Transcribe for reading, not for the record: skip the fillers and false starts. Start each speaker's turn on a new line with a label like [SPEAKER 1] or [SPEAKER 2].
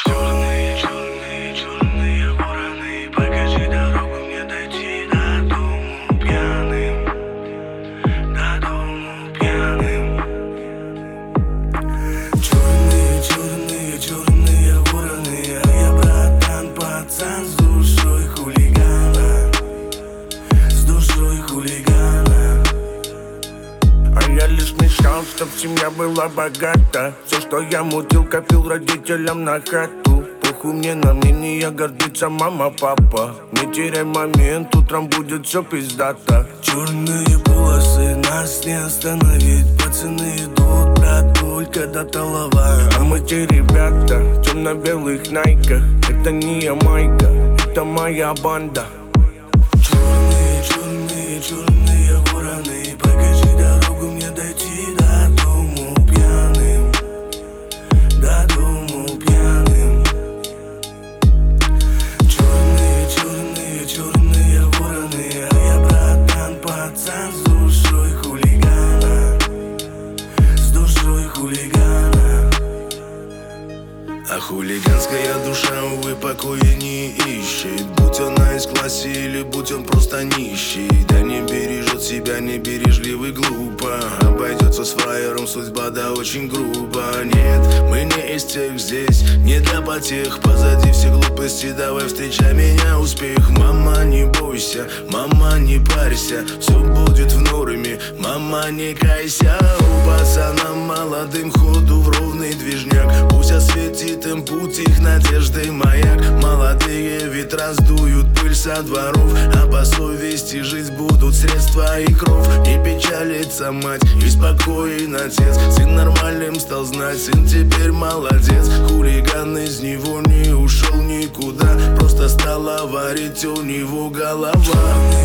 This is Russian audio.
[SPEAKER 1] Черные, черные, черные вороны, покажи дорогу мне дойти до дому пьяным, до дому пьяным. Черные, черные, черные вороны, а я братан, пацан с душой хулигана, с душой хулигана.
[SPEAKER 2] А я лишь мечтал, чтоб семья была богата. Все, что я мутил, копил родителям на хату. Похуй мне на мнение, гордится мама, папа. Не теряй момент, утром будет все пиздато.
[SPEAKER 1] Черные полосы, нас не остановить. Пацаны идут, брат, только до Талова.
[SPEAKER 2] А мы те ребята в темно-белых найках. Это не Ямайка, это моя банда.
[SPEAKER 1] Черные, черные, черные вороны, покажи дорогу мне дойти до дому пьяным, до дому пьяным. Черные, черные, черные вороны, а я братан, пацан с душой хулигана, с душой хулигана. А хулиганская душа, увы, покоя не ищет. Будь он на S-классе или будь он просто нищий. Да не бережет себя, не бережливый, глупо. Обойдется с фраером, судьба да очень грубо. Нет, мы не из тех здесь, не для потех. Позади все глупости, давай встречай меня, успех. Мама, не бойся, мама, не парься, все будет в норме, мама, не кайся. У пацана молодым ходу в ровный движняк. Пусть осветит им путь их надежды маяк. Молодые ветра сдуют пыль со дворов, а по совести жить будут средства и кровь. Не печалится мать и спокоен отец. Сын нормальным стал знать, сын теперь молодец. Хулиган из него не ушел никуда, просто стала варить у него голова.